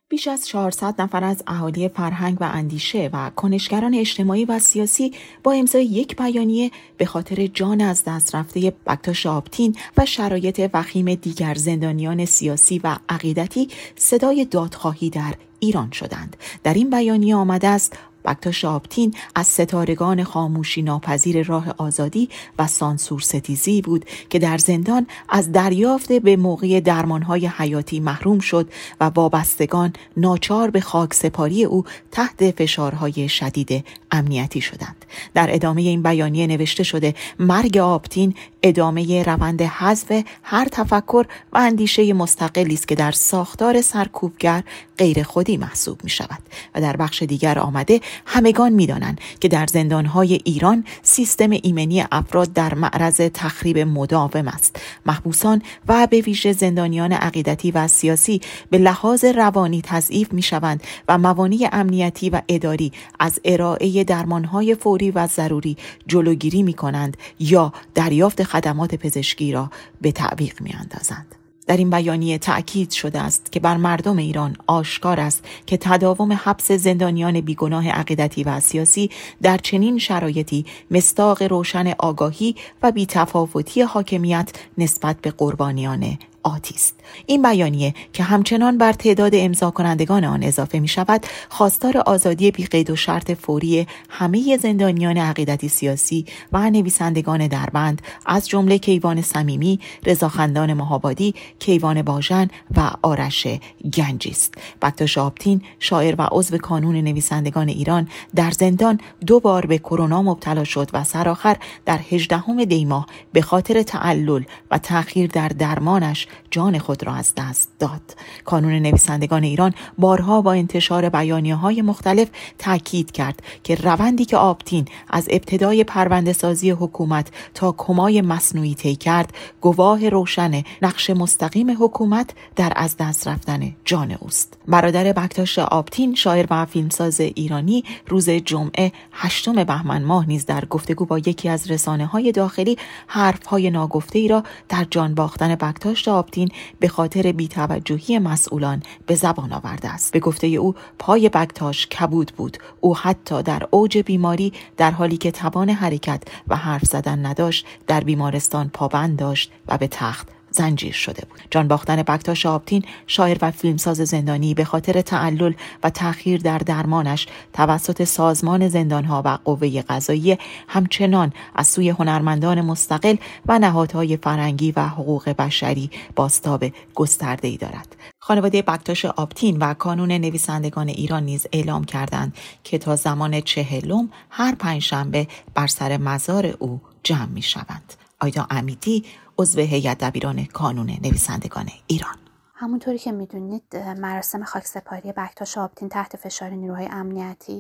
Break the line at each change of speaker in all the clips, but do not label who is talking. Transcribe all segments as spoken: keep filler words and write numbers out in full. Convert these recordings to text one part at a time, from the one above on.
بیش از چهارصد نفر از اهالی فرهنگ و اندیشه و کنشگران اجتماعی و سیاسی با امضای یک بیانیه به خاطر جان از دست رفته بکتاش آپتین و شرایط وخیم دیگر زندانیان سیاسی و عقیدتی صدای دادخواهی در ایران شدند. در این بیانیه آمده است بکتاش آپتین از ستارگان خاموشی ناپذیر راه آزادی و سانسور ستیزی بود که در زندان از دریافت به موقع درمانهای حیاتی محروم شد و وابستگان ناچار به خاک سپاری او تحت فشارهای شدید امنیتی شدند. در ادامه این بیانیه نوشته شده مرگ آپتین ادامه روند حذف هر تفکر و اندیشه مستقلی است که در ساختار سرکوبگر غیر خودی محسوب می شود. و در بخش دیگر آمده همگان می دانند که در زندانهای ایران سیستم ایمنی افراد در معرض تخریب مداوم است. محبوسان و به ویژه زندانیان عقیدتی و سیاسی به لحاظ روانی تضعیف می شوند و موانع امنیتی و اداری از ارائه درمانهای فوری و ضروری جلوگیری می کنند یا دریافت خدمات پزشکی را به تعویق می اندازند. در این بیانیه تأکید شده است که بر مردم ایران آشکار است که تداوم حبس زندانیان بیگناه عقیدتی و سیاسی در چنین شرایطی مصداق روشن آگاهی و بی‌تفاوتی حاکمیت نسبت به قربانیان آتی است. این بیانیه که همچنان بر تعداد امضا کنندگان آن اضافه می شود، خواستار آزادی بی قید و شرط فوری همه زندانیان عقیدتی سیاسی و نویسندگان دربند از جمله کیوان صمیمی، رضاخندان مهابادی، کیوان باژن و آرش گنجی است. بکتاش آپتین، شاعر و عضو کانون نویسندگان ایران، در زندان دو بار به کرونا مبتلا شد و سرآخر در هجدهم دی ماه به خاطر تعلل و تأخیر در درمانش جان خود را از دست داد. کانون نویسندگان ایران بارها با انتشار بیانیه‌های مختلف تاکید کرد که روندی که آپتین از ابتدای پرونده سازی حکومت تا کمای مصنوعی طی کرد، گواه روشن نقش مستقیم حکومت در از دست رفتن جان اوست. برادر بکتاش آپتین، شاعر و فیلمساز ایرانی، روز جمعه هشتم بهمن ماه نیز در گفتگو با یکی از رسانه‌های داخلی حرف‌های ناگفته‌ای را در جان باختن بکتاش آپتین به خاطر بی‌توجهی مسئولان به زبان آورده است. به گفته او پای بکتاش کبود بود. او حتی در اوج بیماری در حالی که توان حرکت و حرف زدن نداشت در بیمارستان پابند داشت و به تخت زنجیر شده بود. جان باختن بکتاش آپتین، شاعر و فیلمساز زندانی، به خاطر تعلل و تأخیر در درمانش توسط سازمان زندانها و قوه قضاییه همچنان از سوی هنرمندان مستقل و نهادهای فرهنگی و حقوق بشری بازتاب گسترده‌ای دارد. خانواده بکتاش آپتین و کانون نویسندگان ایران نیز اعلام کردند که تا زمان چهلم هر پنجشنبه بر سر مزار او جمع می شوند. آیدا امیدی، عضو هیئت دبیران کانون نویسندگان ایران.
همونطوری که میدونید مراسم خاکسپاری بکتاش آپتین تحت فشار نیروهای امنیتی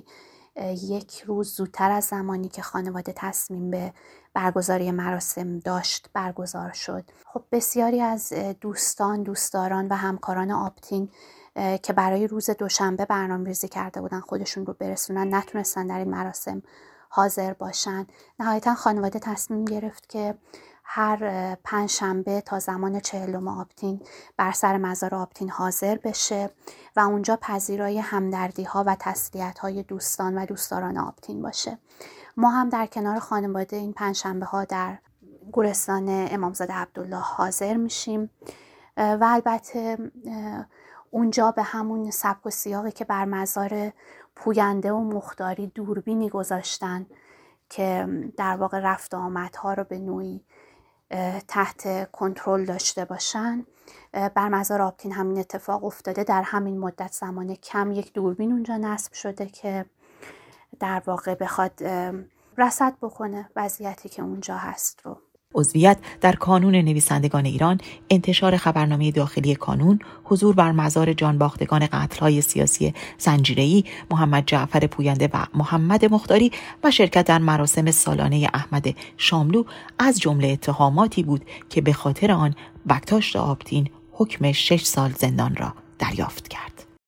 یک روز زودتر از زمانی که خانواده تصمیم به برگزاری مراسم داشت برگزار شد. خب بسیاری از دوستان، دوستداران و همکاران آپتین که برای روز دوشنبه برنامه‌ریزی کرده بودن خودشون رو برسونن نتونستن در این مراسم حاضر باشن. نهایتا خانواده تصمیم گرفت که هر پنج شنبه تا زمان چهلم آپتین بر سر مزار آپتین حاضر بشه و اونجا پذیرای همدردی ها و تسلیت های دوستان و دوستداران آپتین باشه. ما هم در کنار خانواده این پنج شنبه ها در گورستان امامزاده عبدالله حاضر میشیم و البته اونجا به همون سبک و سیاقی که بر مزار پوینده و مختاری دوربینی گذاشتن که در واقع رفت و آمدها رو به نوعی تحت کنترل داشته باشن، بر مزار آپتین همین اتفاق افتاده. در همین مدت زمان کم یک دوربین اونجا نصب شده که در واقع بخواد رصد بکنه وضعیتی که اونجا هست رو.
عضویت در کانون نویسندگان ایران، انتشار خبرنامه داخلی کانون، حضور بر مزار جانباختگان قتل‌های سیاسی زنجیره‌ای محمد جعفر پوینده و محمد مختاری و شرکت در مراسم سالانه احمد شاملو از جمله اتهاماتی بود که به خاطر آن بکتاش آپتین حکم شش سال زندان را دریافت کرد.